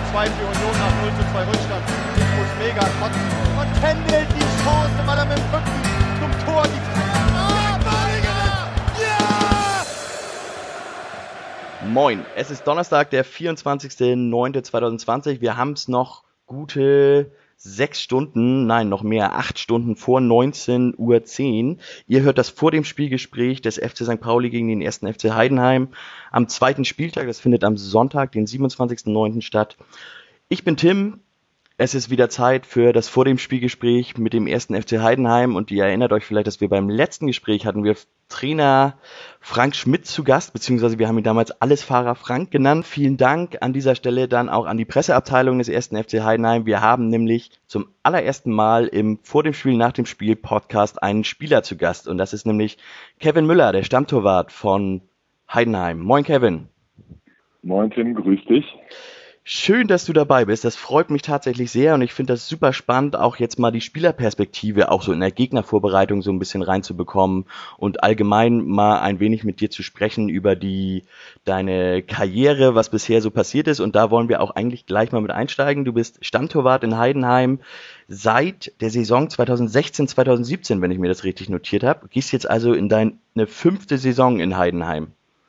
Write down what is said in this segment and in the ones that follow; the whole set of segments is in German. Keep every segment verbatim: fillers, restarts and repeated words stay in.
zwei für Union nach null zu zwei Rückstand. Ich muss mega kotzen. Und Kendall die Chance, weil er mit dem Rücken zum Tor die Ah, Balinger! Ja! Moin, es ist Donnerstag, der vierundzwanzigster neunter zweitausendzwanzig. Wir haben es noch gute sechs Stunden, nein, noch mehr, acht Stunden vor neunzehn Uhr zehn. Ihr hört das vor dem Spielgespräch des F C Sankt Pauli gegen den ersten F C Heidenheim am zweiten Spieltag. Das findet am Sonntag, den siebenundzwanzigster neunter statt. Ich bin Tim. Es ist wieder Zeit für das vor dem Spielgespräch mit dem ersten F C Heidenheim und ihr erinnert euch vielleicht, dass wir beim letzten Gespräch hatten wir Trainer Frank Schmidt zu Gast, beziehungsweise wir haben ihn damals Allesfahrer Frank genannt. Vielen Dank an dieser Stelle dann auch an die Presseabteilung des ersten F C Heidenheim. Wir haben nämlich zum allerersten Mal im Vor dem Spiel, nach dem Spiel Podcast einen Spieler zu Gast und das ist nämlich Kevin Müller, der Stammtorwart von Heidenheim. Moin Kevin. Moin Tim, grüß dich. Schön, dass du dabei bist. Das freut mich tatsächlich sehr und ich finde das super spannend, auch jetzt mal die Spielerperspektive auch so in der Gegnervorbereitung so ein bisschen reinzubekommen und allgemein mal ein wenig mit dir zu sprechen über die deine Karriere, was bisher so passiert ist und da wollen wir auch eigentlich gleich mal mit einsteigen. Du bist Stammtorwart in Heidenheim seit der Saison zweitausendsechzehn zweitausendsiebzehn, wenn ich mir das richtig notiert habe. Gehst jetzt also in deine fünfte Saison in Heidenheim.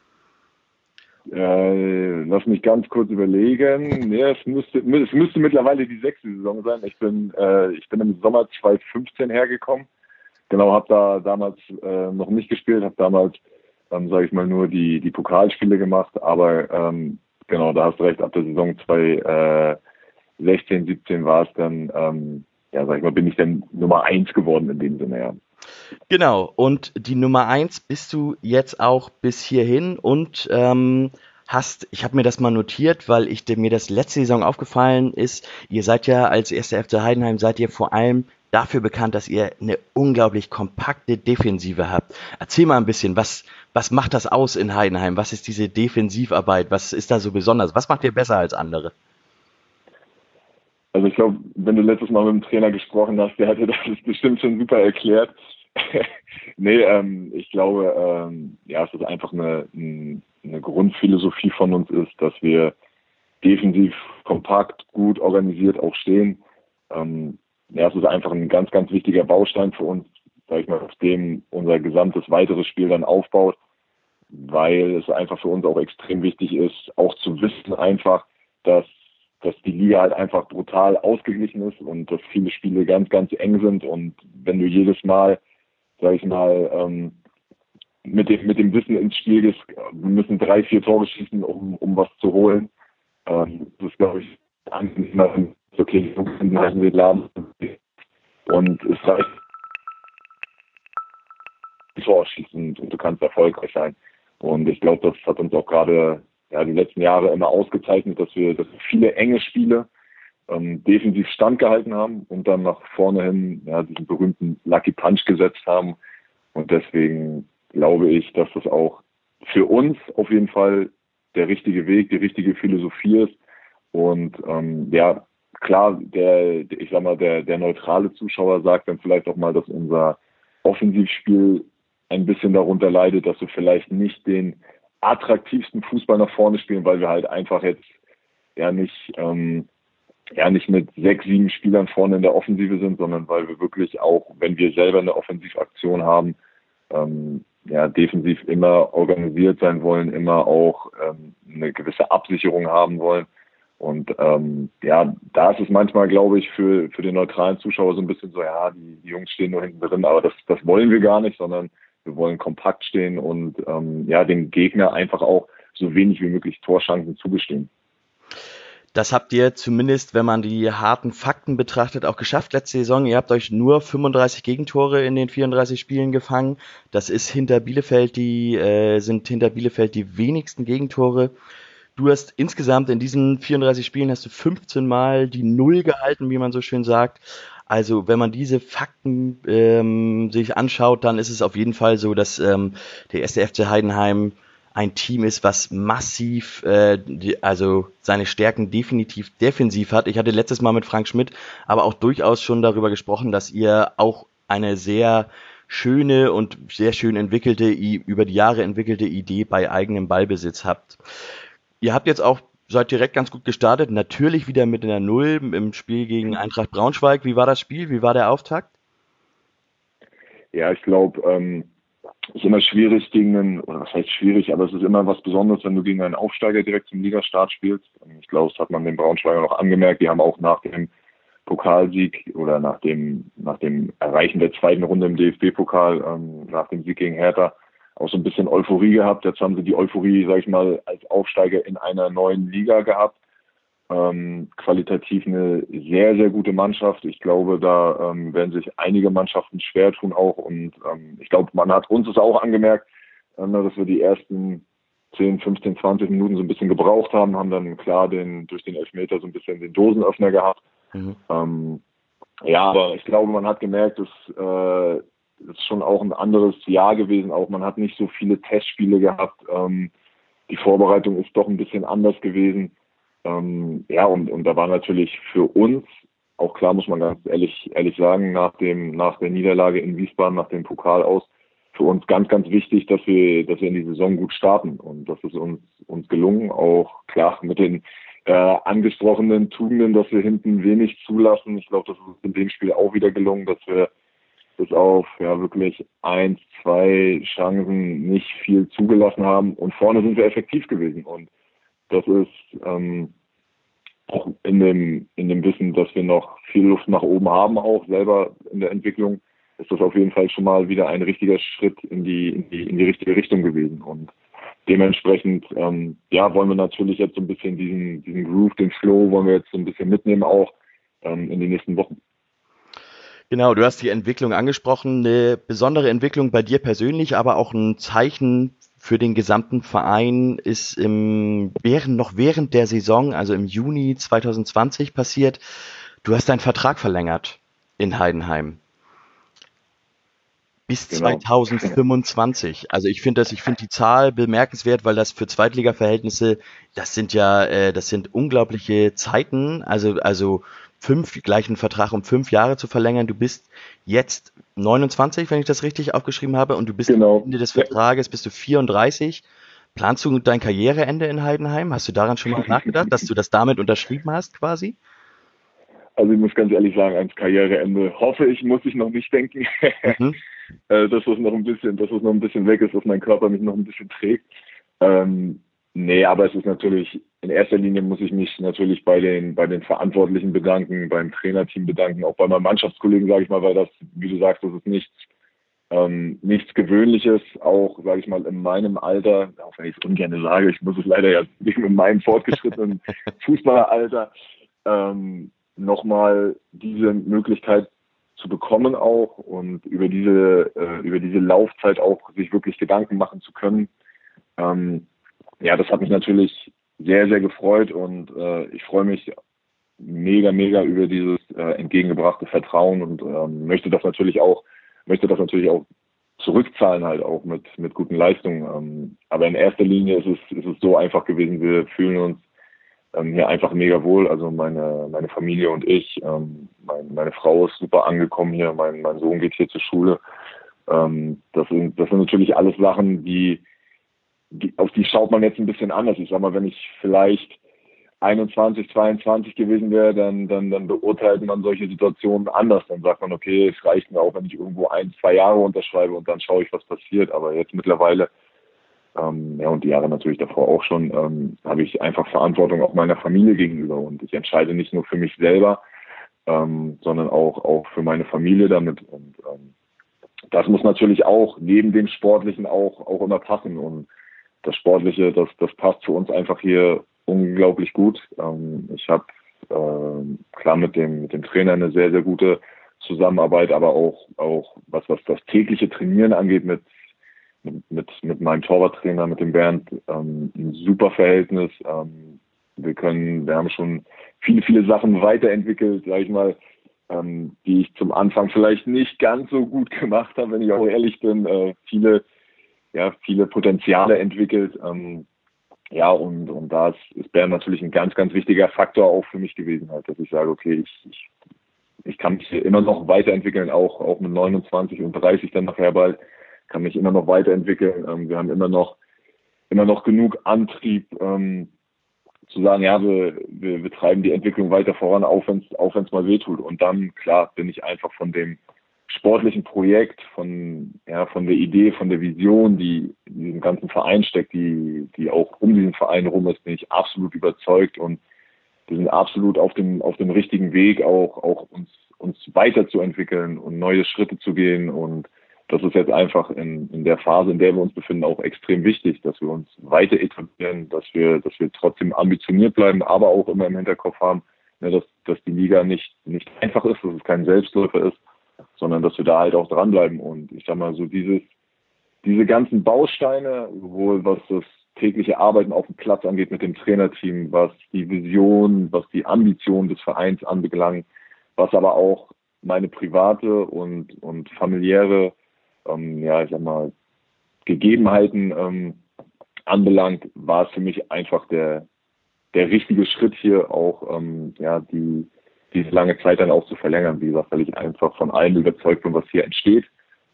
Äh, lass mich ganz kurz überlegen. Nee, es müsste, es müsste mittlerweile die sechste Saison sein. Ich bin, äh, ich bin im Sommer zweitausendfünfzehn hergekommen. Genau, habe da damals äh, noch nicht gespielt, habe damals, ähm, sage ich mal, nur die die Pokalspiele gemacht. Aber ähm, genau, da hast du recht. Ab der Saison zweitausendsechzehn, siebzehn war es dann, ähm, ja, sag ich mal, bin ich dann Nummer eins geworden in dem Sinne, ja. Genau, und die Nummer eins bist du jetzt auch bis hierhin und ähm, hast, ich habe mir das mal notiert, weil ich mir das letzte Saison aufgefallen ist, ihr seid ja als erster F C Heidenheim, seid ihr vor allem dafür bekannt, dass ihr eine unglaublich kompakte Defensive habt. Erzähl mal ein bisschen, was, was macht das aus in Heidenheim? Was ist diese Defensivarbeit? Was ist da so besonders? Was macht ihr besser als andere? Also ich glaube, wenn du letztes Mal mit dem Trainer gesprochen hast, der hätte das bestimmt schon super erklärt. nee, ähm, ich glaube, ähm, ja, es ist einfach eine, eine Grundphilosophie von uns ist, dass wir defensiv kompakt, gut organisiert auch stehen. Ähm, ja, es ist einfach ein ganz, ganz wichtiger Baustein für uns, sag ich mal, auf dem unser gesamtes weiteres Spiel dann aufbaut, weil es einfach für uns auch extrem wichtig ist, auch zu wissen einfach, dass dass die Liga halt einfach brutal ausgeglichen ist und dass viele Spiele ganz, ganz eng sind und wenn du jedes Mal, sag ich mal, ähm, mit dem mit dem Wissen ins Spiel gehst, wir müssen drei, vier Tore schießen, um um was zu holen. Ähm, das ist, glaube ich, angenehmer, okay, halten wir lahm und es reicht Tor schießen und du kannst erfolgreich sein. Und ich glaube, das hat uns auch gerade ja, die letzten Jahre immer ausgezeichnet, dass wir, dass wir viele enge Spiele ähm, defensiv standgehalten haben und dann nach vorne hin ja, diesen berühmten Lucky Punch gesetzt haben. Und deswegen glaube ich, dass das auch für uns auf jeden Fall der richtige Weg, die richtige Philosophie ist. Und ähm, ja, klar, der, ich sag mal, der, der neutrale Zuschauer sagt dann vielleicht auch mal, dass unser Offensivspiel ein bisschen darunter leidet, dass wir vielleicht nicht den attraktivsten Fußball nach vorne spielen, weil wir halt einfach jetzt ja nicht ähm, ja nicht mit sechs, sieben Spielern vorne in der Offensive sind, sondern weil wir wirklich auch, wenn wir selber eine Offensivaktion haben, ähm, ja defensiv immer organisiert sein wollen, immer auch ähm, eine gewisse Absicherung haben wollen. Und ähm, ja, da ist es manchmal, glaube ich, für für den neutralen Zuschauer so ein bisschen so, ja, die, die Jungs stehen nur hinten drin, aber das das wollen wir gar nicht, sondern wir wollen kompakt stehen und ähm, ja, dem Gegner einfach auch so wenig wie möglich Torchancen zugestehen. Das habt ihr zumindest, wenn man die harten Fakten betrachtet, auch geschafft letzte Saison. Ihr habt euch nur fünfunddreißig Gegentore in den vierunddreißig Spielen gefangen. Das ist hinter Bielefeld die äh, sind hinter Bielefeld die wenigsten Gegentore. Du hast insgesamt in diesen vierunddreißig Spielen hast du fünfzehn Mal die Null gehalten, wie man so schön sagt. Also wenn man diese Fakten ähm, sich anschaut, dann ist es auf jeden Fall so, dass ähm, der erste F C Heidenheim ein Team ist, was massiv, äh, die, also seine Stärken definitiv defensiv hat. Ich hatte letztes Mal mit Frank Schmidt aber auch durchaus schon darüber gesprochen, dass ihr auch eine sehr schöne und sehr schön entwickelte, über die Jahre entwickelte Idee bei eigenem Ballbesitz habt. Ihr habt jetzt auch seid direkt ganz gut gestartet, natürlich wieder mit einer Null im Spiel gegen Eintracht Braunschweig. Wie war das Spiel? Wie war der Auftakt? Ja, ich glaube, ähm, es ist immer schwierig gegen einen, oder was heißt schwierig, aber es ist immer was Besonderes, wenn du gegen einen Aufsteiger direkt zum Ligastart spielst. Ich glaube, das hat man den Braunschweigern noch angemerkt. Die haben auch nach dem Pokalsieg oder nach dem, nach dem Erreichen der zweiten Runde im D F B-Pokal, ähm, nach dem Sieg gegen Hertha, auch so ein bisschen Euphorie gehabt. Jetzt haben sie die Euphorie, sag ich mal, als Aufsteiger in einer neuen Liga gehabt. Ähm, qualitativ eine sehr, sehr gute Mannschaft. Ich glaube, da ähm, werden sich einige Mannschaften schwer tun auch. Und ähm, ich glaube, man hat uns es auch angemerkt, ähm, dass wir die ersten zehn, fünfzehn, zwanzig Minuten so ein bisschen gebraucht haben, haben dann klar den durch den Elfmeter so ein bisschen den Dosenöffner gehabt. Mhm. Ähm, ja, aber ich glaube, man hat gemerkt, dass äh, das ist schon auch ein anderes Jahr gewesen. Auch man hat nicht so viele Testspiele gehabt. Ähm, die Vorbereitung ist doch ein bisschen anders gewesen. Ähm, ja, und, und da war natürlich für uns, auch klar muss man ganz ehrlich, ehrlich sagen, nach dem, nach der Niederlage in Wiesbaden, nach dem Pokal aus, für uns ganz, ganz wichtig, dass wir, dass wir in die Saison gut starten. Und das ist uns, uns gelungen, auch klar mit den äh, angesprochenen Tugenden, dass wir hinten wenig zulassen. Ich glaube, das ist uns in dem Spiel auch wieder gelungen, dass wir bis auf ja wirklich eins, zwei Chancen nicht viel zugelassen haben. Und vorne sind wir effektiv gewesen. Und das ist ähm, auch in dem, in dem Wissen, dass wir noch viel Luft nach oben haben, auch selber in der Entwicklung, ist das auf jeden Fall schon mal wieder ein richtiger Schritt in die, in die, in die richtige Richtung gewesen. Und dementsprechend, ähm, ja, wollen wir natürlich jetzt so ein bisschen diesen, diesen Groove, den Flow, wollen wir jetzt so ein bisschen mitnehmen auch ähm, in den nächsten Wochen. Genau, du hast die Entwicklung angesprochen, eine besondere Entwicklung bei dir persönlich, aber auch ein Zeichen für den gesamten Verein ist im, während, noch während der Saison, also im Juni zwanzig zwanzig passiert. Du hast deinen Vertrag verlängert in Heidenheim. Bis Genau. zwanzig fünfundzwanzig. Also ich finde das, ich finde die Zahl bemerkenswert, weil das für Zweitliga-Verhältnisse, das sind ja, äh, das sind unglaubliche Zeiten. Also, also fünf, gleichen Vertrag um fünf Jahre zu verlängern. Du bist jetzt neunundzwanzig, wenn ich das richtig aufgeschrieben habe, und du bist genau. am Ende des Vertrages, bist du vierunddreißig. Planst du dein Karriereende in Heidenheim? Hast du daran schon mal nachgedacht, dass du das damit unterschrieben hast quasi? Also ich muss ganz ehrlich sagen, ans Karriereende hoffe ich, muss ich noch nicht denken, mhm. dass das noch ein bisschen, dass es noch ein bisschen weg ist, dass mein Körper mich noch ein bisschen trägt. Ähm, nee, aber es ist natürlich, in erster Linie muss ich mich natürlich bei den, bei den Verantwortlichen bedanken, beim Trainerteam bedanken, auch bei meinen Mannschaftskollegen, sage ich mal, weil das, wie du sagst, das ist nichts, ähm, nichts Gewöhnliches, auch, sage ich mal, in meinem Alter, auch wenn ich es ungern sage, ich muss es leider ja nicht in meinem fortgeschrittenen Fußballeralter, ähm, nochmal diese Möglichkeit zu bekommen auch und über diese, äh, über diese Laufzeit auch sich wirklich Gedanken machen zu können. Ähm, ja, das hat mich natürlich sehr, sehr gefreut und äh, ich freue mich mega, mega über dieses äh, entgegengebrachte Vertrauen und ähm, möchte das natürlich auch, möchte das natürlich auch zurückzahlen halt auch mit, mit guten Leistungen. Ähm, aber in erster Linie ist es, ist es so einfach gewesen, wir fühlen uns ähm, hier einfach mega wohl. Also meine, meine Familie und ich, ähm, mein, meine Frau ist super angekommen hier, mein, mein Sohn geht hier zur Schule. Ähm, das sind, das sind natürlich alles Sachen, die, die, auf die schaut man jetzt ein bisschen anders. Ich sag mal, wenn ich vielleicht einundzwanzig, zweiundzwanzig gewesen wäre, dann, dann, dann beurteilt man solche Situationen anders. Dann sagt man, okay, es reicht mir auch, wenn ich irgendwo ein, zwei Jahre unterschreibe und dann schaue ich, was passiert. Aber jetzt mittlerweile, ähm, ja, und die Jahre natürlich davor auch schon, ähm, habe ich einfach Verantwortung auch meiner Familie gegenüber. Und ich entscheide nicht nur für mich selber, ähm, sondern auch, auch für meine Familie damit. Und ähm, das muss natürlich auch neben dem Sportlichen auch, auch immer passen. Und das Sportliche, das, das passt für uns einfach hier unglaublich gut. Ähm, ich habe ähm, klar mit dem mit dem Trainer eine sehr, sehr gute Zusammenarbeit, aber auch auch was was das tägliche Trainieren angeht mit mit mit meinem Torwarttrainer, mit dem Bernd, ähm, ein super Verhältnis. Ähm, wir können, wir haben schon viele, viele Sachen weiterentwickelt, sage ich mal, ähm, die ich zum Anfang vielleicht nicht ganz so gut gemacht habe, wenn ich auch ehrlich bin. Äh, viele ja viele Potenziale entwickelt. Ähm, Ja, und, und da ist, ist Bern natürlich ein ganz, ganz wichtiger Faktor auch für mich gewesen, halt, dass ich sage, okay, ich, ich, ich kann mich hier immer noch weiterentwickeln, auch, auch mit neunundzwanzig und dreißig dann nachher bald, kann mich immer noch weiterentwickeln. Ähm, wir haben immer noch, immer noch genug Antrieb, ähm, zu sagen, ja, wir, wir, wir treiben die Entwicklung weiter voran, auch wenn es auch wenn's mal wehtut. Und dann, klar, bin ich einfach von dem sportlichen Projekt, von, ja, von der Idee, von der Vision, die in diesem ganzen Verein steckt, die, die auch um diesen Verein rum ist, bin ich absolut überzeugt und wir sind absolut auf dem, auf dem richtigen Weg, auch, auch uns, uns weiterzuentwickeln und neue Schritte zu gehen. Und das ist jetzt einfach in, in der Phase, in der wir uns befinden, auch extrem wichtig, dass wir uns weiter etablieren, dass wir, dass wir trotzdem ambitioniert bleiben, aber auch immer im Hinterkopf haben, ja, dass, dass die Liga nicht, nicht einfach ist, dass es kein Selbstläufer ist, sondern dass wir da halt auch dranbleiben. Und ich sag mal, so dieses, diese ganzen Bausteine, sowohl was das tägliche Arbeiten auf dem Platz angeht mit dem Trainerteam, was die Vision, was die Ambition des Vereins anbelangt, was aber auch meine private und, und familiäre, ähm, ja, ich sag mal, Gegebenheiten ähm, anbelangt, war es für mich einfach der, der richtige Schritt hier auch, ähm, ja, die, diese lange Zeit dann auch zu verlängern, wie gesagt, weil ich einfach von allem überzeugt bin, was hier entsteht.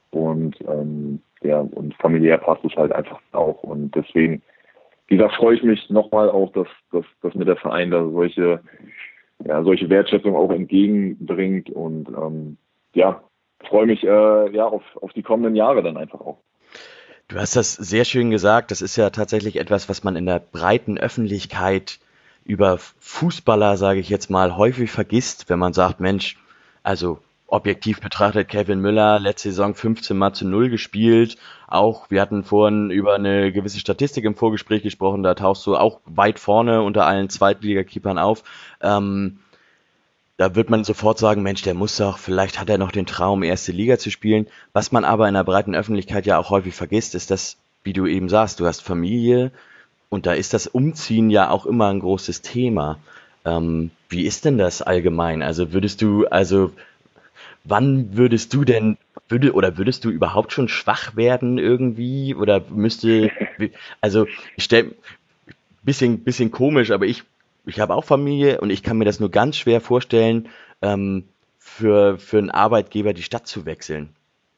Und ähm, ja, und familiär passt es halt einfach auch. Und deswegen, wie gesagt, freue ich mich nochmal auch, dass, dass, dass mir der Verein da solche, ja, solche Wertschätzung auch entgegenbringt. Und ähm, ja, freue mich äh, ja auf, auf die kommenden Jahre dann einfach auch. Du hast das sehr schön gesagt. Das ist ja tatsächlich etwas, was man in der breiten Öffentlichkeit über Fußballer, sage ich jetzt mal, häufig vergisst, wenn man sagt, Mensch, also objektiv betrachtet, Kevin Müller, letzte Saison fünfzehn Mal zu null gespielt. Auch, wir hatten vorhin über eine gewisse Statistik im Vorgespräch gesprochen, da tauchst du auch weit vorne unter allen Zweitligakeepern auf. Ähm, da wird man sofort sagen, Mensch, der muss doch, vielleicht hat er noch den Traum, erste Liga zu spielen. Was man aber in der breiten Öffentlichkeit ja auch häufig vergisst, ist das, wie du eben sagst, du hast Familie und da ist das Umziehen ja auch immer ein großes Thema. Ähm, wie ist denn das allgemein? Also würdest du, also wann würdest du denn, würde oder würdest du überhaupt schon schwach werden irgendwie? Oder müsste, also ich stelle, bisschen, bisschen komisch, aber ich, ich habe auch Familie und ich kann mir das nur ganz schwer vorstellen, ähm, für, für einen Arbeitgeber die Stadt zu wechseln.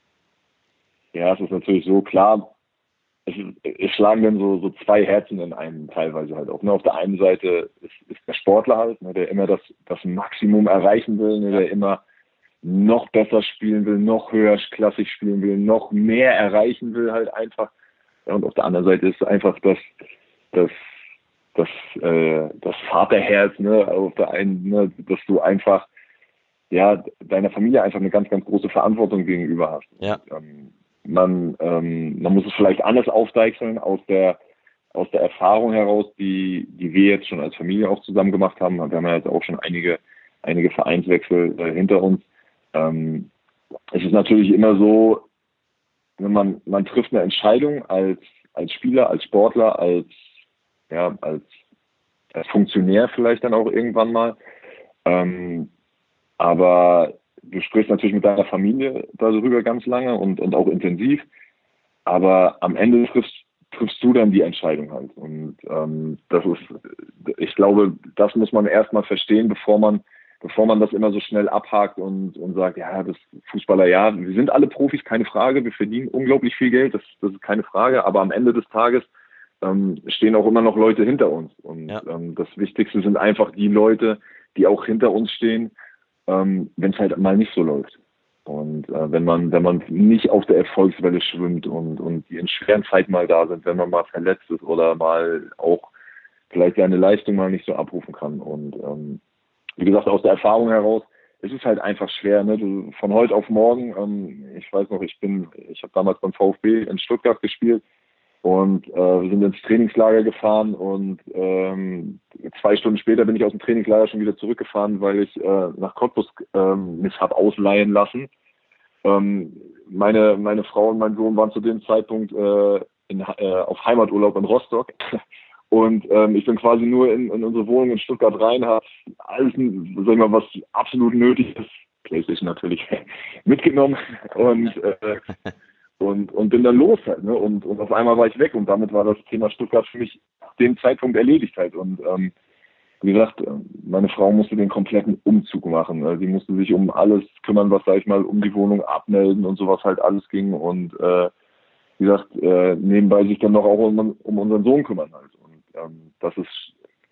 Ja, es ist natürlich so klar, es, es schlagen dann so, so zwei Herzen in einem teilweise halt auch. Ne? Auf der einen Seite ist, ist der Sportler halt, ne, der immer das, das Maximum erreichen will, ne, der immer noch besser spielen will, noch höherklassig spielen will, noch mehr erreichen will halt einfach. Ja, und auf der anderen Seite ist einfach das, das, das, äh, das Vaterherz, ne, auf der einen, ne, dass du einfach, ja, deiner Familie einfach eine ganz, ganz große Verantwortung gegenüber hast. Ja. Und, ähm, man, ähm, man muss es vielleicht anders aufdeichseln aus der, aus der Erfahrung heraus, die, die wir jetzt schon als Familie auch zusammen gemacht haben. Wir haben ja jetzt auch schon einige, einige Vereinswechsel äh, hinter uns. Ähm, es ist natürlich immer so, wenn man, man trifft eine Entscheidung als, als Spieler, als Sportler, als, ja, als, als Funktionär vielleicht dann auch irgendwann mal. Ähm, aber du sprichst natürlich mit deiner Familie darüber ganz lange und, und auch intensiv. Aber am Ende triffst, triffst du dann die Entscheidung halt. Und ähm, das ist, ich glaube, das muss man erstmal verstehen, bevor man bevor man das immer so schnell abhakt und, und sagt, ja, das Fußballer, ja, wir sind alle Profis, keine Frage, wir verdienen unglaublich viel Geld, das, das ist keine Frage, aber am Ende des Tages ähm, stehen auch immer noch Leute hinter uns. Und ja. ähm, das Wichtigste sind einfach die Leute, die auch hinter uns stehen, ähm, wenn es halt mal nicht so läuft. Und äh, wenn man wenn man nicht auf der Erfolgswelle schwimmt und, und die in schweren Zeiten mal da sind, wenn man mal verletzt ist oder mal auch vielleicht seine Leistung mal nicht so abrufen kann. Und ähm, wie gesagt, aus der Erfahrung heraus, es ist halt einfach schwer, ne? Du, von heute auf morgen, ähm, ich weiß noch, ich bin, ich habe damals beim VfB in Stuttgart gespielt und äh, wir sind ins Trainingslager gefahren und ähm, zwei Stunden später bin ich aus dem Trainingslager schon wieder zurückgefahren, weil ich äh, nach Cottbus ähm, mich habe ausleihen lassen. Ähm, meine, meine Frau und mein Sohn waren zu dem Zeitpunkt äh, in, äh, auf Heimaturlaub in Rostock. Und ähm, ich bin quasi nur in, in unsere Wohnung in Stuttgart rein, habe alles, sag ich mal, was absolut nötig ist, PlayStation natürlich, mitgenommen und, äh, und und bin dann los halt. Ne? Und, und auf einmal war ich weg und damit war das Thema Stuttgart für mich ab dem Zeitpunkt erledigt halt. Und ähm, wie gesagt, meine Frau musste den kompletten Umzug machen. Also sie musste sich um alles kümmern, was, sag ich mal, um die Wohnung abmelden und sowas halt alles ging. Und äh, wie gesagt, äh, nebenbei sich dann noch auch um, um unseren Sohn kümmern halt. Und ähm, das ist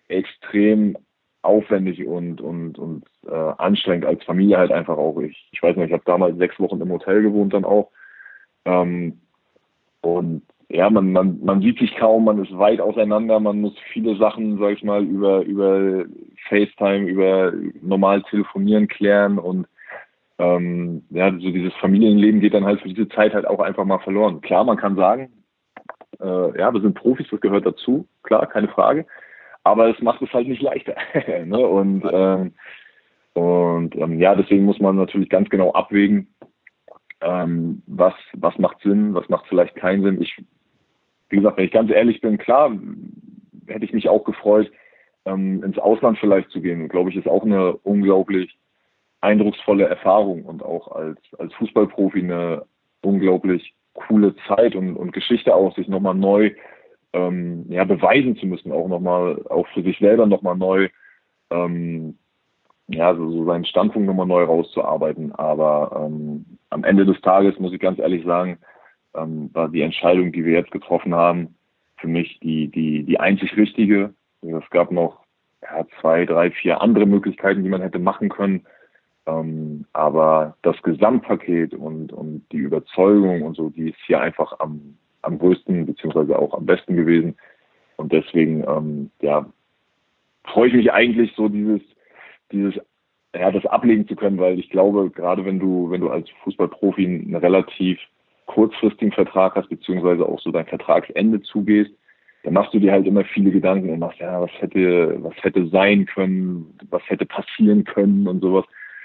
extrem aufwendig und und und äh, anstrengend als Familie halt einfach auch. Ich, ich weiß nicht, ich habe damals sechs Wochen im Hotel gewohnt dann auch. Ähm, und ja, man, man, man sieht sich kaum, man ist weit auseinander, man muss viele Sachen, sag ich mal, über, über FaceTime, über normal telefonieren klären und ähm, ja, so dieses Familienleben geht dann halt für diese Zeit halt auch einfach mal verloren. Klar, man kann sagen, äh, ja, wir sind Profis, das gehört dazu, klar, keine Frage, aber es macht es halt nicht leichter. Ne? Und, ähm, und ähm, ja, deswegen muss man natürlich ganz genau abwägen, ähm, was, was macht Sinn, was macht vielleicht keinen Sinn. Ich Wie gesagt, wenn ich ganz ehrlich bin, klar, hätte ich mich auch gefreut, ähm, ins Ausland vielleicht zu gehen. Glaube ich, ist auch eine unglaublich eindrucksvolle Erfahrung und auch als, als Fußballprofi eine unglaublich coole Zeit und, und Geschichte auch, sich nochmal neu ähm, ja, beweisen zu müssen, auch nochmal, auch für sich selber nochmal neu, ähm, ja, so, so seinen Standpunkt nochmal neu rauszuarbeiten. Aber ähm, am Ende des Tages, muss ich ganz ehrlich sagen, ähm, war die Entscheidung, die wir jetzt getroffen haben, für mich die, die, die einzig richtige. Es gab noch ja, zwei, drei, vier andere Möglichkeiten, die man hätte machen können. Ähm, aber das Gesamtpaket und, und die Überzeugung und so, die ist hier einfach am, am größten beziehungsweise auch am besten gewesen. Und deswegen, ähm, ja, freue ich mich eigentlich so dieses, dieses, ja, das ablegen zu können, weil ich glaube, gerade wenn du, wenn du als Fußballprofi einen relativ kurzfristigen Vertrag hast, beziehungsweise auch so dein Vertragsende zugehst, dann machst du dir halt immer viele Gedanken und machst, ja, was hätte, was hätte sein können, was hätte passieren können und sowas.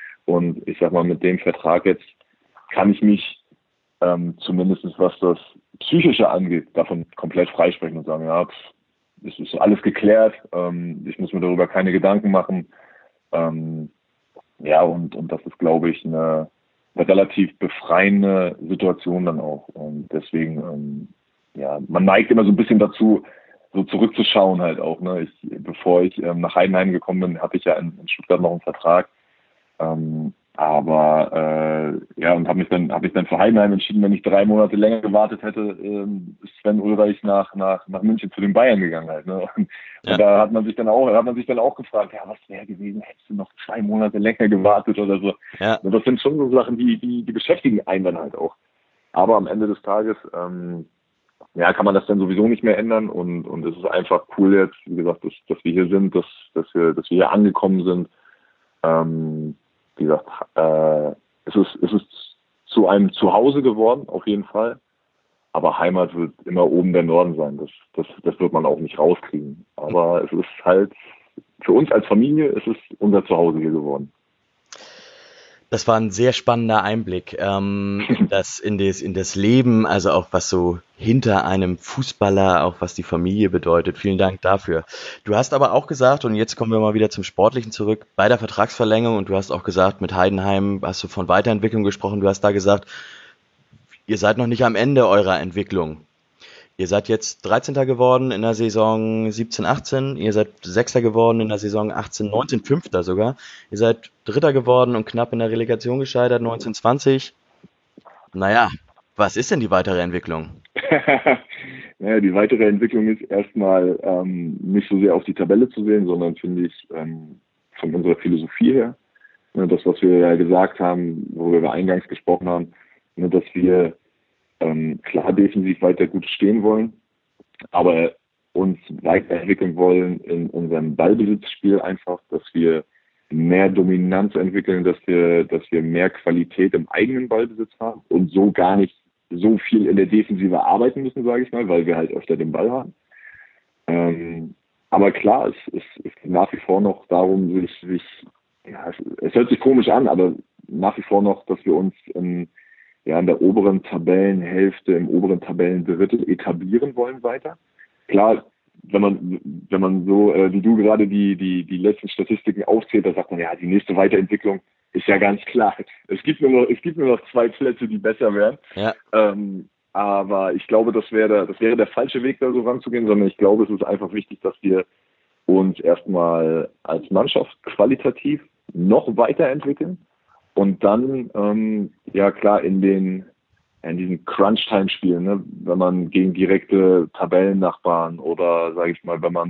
Und ich sag mal, mit dem Vertrag jetzt kann ich mich ähm, zumindest was das Psychische angeht, davon komplett freisprechen und sagen, ja, es ist alles geklärt, ähm, ich muss mir darüber keine Gedanken machen. Ähm, ja, und, und das ist, glaube ich, eine, eine relativ befreiende Situation dann auch. Und deswegen, ähm, ja, man neigt immer so ein bisschen dazu, so zurückzuschauen halt auch. Ne? Ich, bevor ich ähm, nach Heidenheim gekommen bin, hatte ich ja in, in Stuttgart noch einen Vertrag. Ähm, aber äh, ja, und habe mich dann habe ich dann für Heidenheim entschieden, wenn ich drei Monate länger gewartet hätte, ähm, ist Sven Ulreich nach nach nach München zu den Bayern gegangen halt. Ne? Und, ja. und da hat man sich dann auch hat man sich dann auch gefragt, ja, was wäre gewesen, hättest du noch zwei Monate länger gewartet oder so. Ja. Und das sind schon so Sachen, die die die beschäftigen einen dann halt auch. Aber am Ende des Tages ähm, ja, kann man das dann sowieso nicht mehr ändern und und es ist einfach cool jetzt, wie gesagt, dass dass wir hier sind, dass dass wir dass wir hier angekommen sind. Ähm, wie gesagt, äh, es ist, es ist zu einem Zuhause geworden, auf jeden Fall. Aber Heimat wird immer oben der Norden sein. Das, das, das wird man auch nicht rauskriegen. Aber es ist halt, für uns als Familie, es ist unser Zuhause hier geworden. Das war ein sehr spannender Einblick ähm, in, das, in, das, in das Leben, also auch was so hinter einem Fußballer, auch was die Familie bedeutet. Vielen Dank dafür. Du hast aber auch gesagt, und jetzt kommen wir mal wieder zum Sportlichen zurück, bei der Vertragsverlängerung, und du hast auch gesagt, mit Heidenheim hast du von Weiterentwicklung gesprochen, du hast da gesagt, ihr seid noch nicht am Ende eurer Entwicklung. Ihr seid jetzt dreizehnter geworden in der Saison siebzehn achtzehn, ihr seid Sechster geworden in der Saison achtzehn neunzehn, Fünfter sogar. Ihr seid Dritter geworden und knapp in der Relegation gescheitert, neunzehn zwanzig. Naja, was ist denn die weitere Entwicklung? Naja, die weitere Entwicklung ist erstmal ähm, nicht so sehr auf die Tabelle zu sehen, sondern finde ich ähm, von unserer Philosophie her, ne, das, was wir ja gesagt haben, worüber wir eingangs gesprochen haben, ne, dass wir Ähm, klar defensiv weiter gut stehen wollen, aber uns weiterentwickeln wollen in unserem Ballbesitzspiel einfach, dass wir mehr Dominanz entwickeln, dass wir, dass wir mehr Qualität im eigenen Ballbesitz haben und so gar nicht so viel in der Defensive arbeiten müssen, sage ich mal, weil wir halt öfter den Ball haben. Ähm, aber klar, es, es, es geht nach wie vor noch darum, sich, sich ja, es, es hört sich komisch an, aber nach wie vor noch, dass wir uns in ja, in der oberen Tabellenhälfte, im oberen Tabellendrittel etablieren wollen weiter. Klar, wenn man, wenn man so, äh, wie du gerade die, die, die letzten Statistiken aufzählt, da sagt man, ja, die nächste Weiterentwicklung ist ja ganz klar. Es gibt nur noch, es gibt nur noch zwei Plätze, die besser wären. Ja. Ähm, aber ich glaube, das wäre, das wäre der falsche Weg, da so ranzugehen, sondern ich glaube, es ist einfach wichtig, dass wir uns erstmal als Mannschaft qualitativ noch weiterentwickeln. Und dann, ähm, ja klar, in den in diesen Crunch-Time-Spielen, ne, wenn man gegen direkte Tabellennachbarn oder, sage ich mal, wenn man